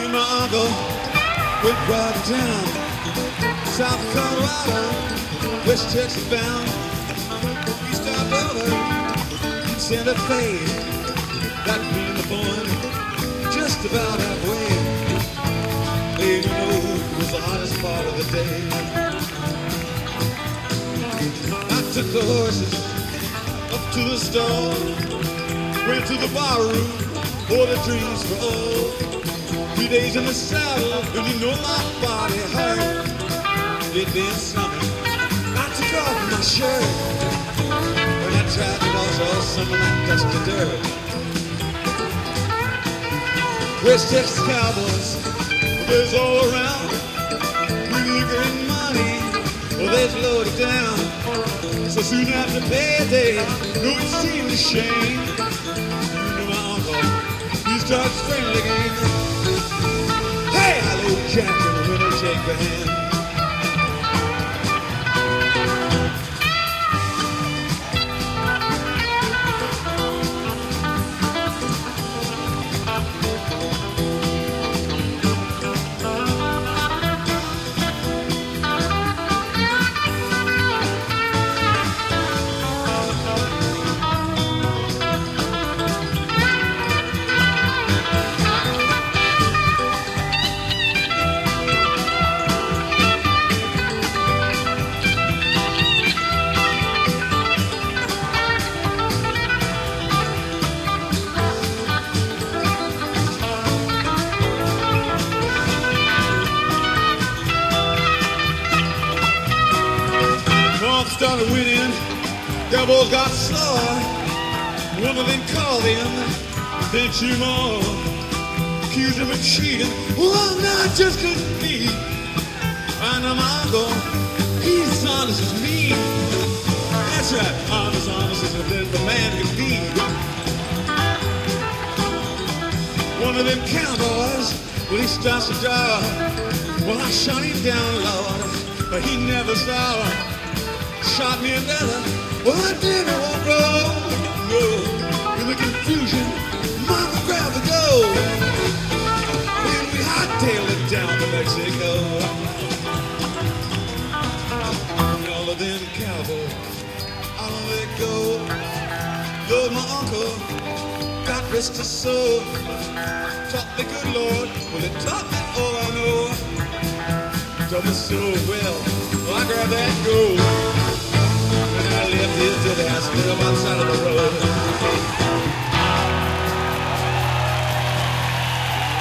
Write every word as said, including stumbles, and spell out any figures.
and my uncle went riding down South Colorado, West Texas bound. He stopped over in Santa Fe, that being the point just about halfway. Hey, you know, it was the hottest part of the day. I took the horses up to the stall, went to the bar room, ordered drinks for all. Three days in the saddle, and you know my body hurt. It been summer, I took off my shirt, and I tried to wash off some of that dusty dirt. West Texas cowboys, there's all around, with liquor and money, well, they's loaded down. So soon after payday, no, it seemed a shame. You know my uncle, he starts friendly game. Hey, hello, Captain, when I shake your hand. Started winning, cowboys got slower. One of them called him, then two more. Accused him of cheating, well, now it just couldn't be. I know my uncle, he's honest as me. That's right, honest, honest as the man can be. One of them cowboys, well, he starts to draw. Well, I shot him down, Lord, but he never saw. Shot me another, well, I didn't want to go. No, in the confusion, Mama grabbed the gold, and we hightailed it down to Mexico. And all of them cowboys, I don't let go. Lord, my uncle, God rest his soul, taught me good Lord, well, it taught me all I know. Taught me so well, well, I grabbed that gold. I left his dead ass, put him outside of the road.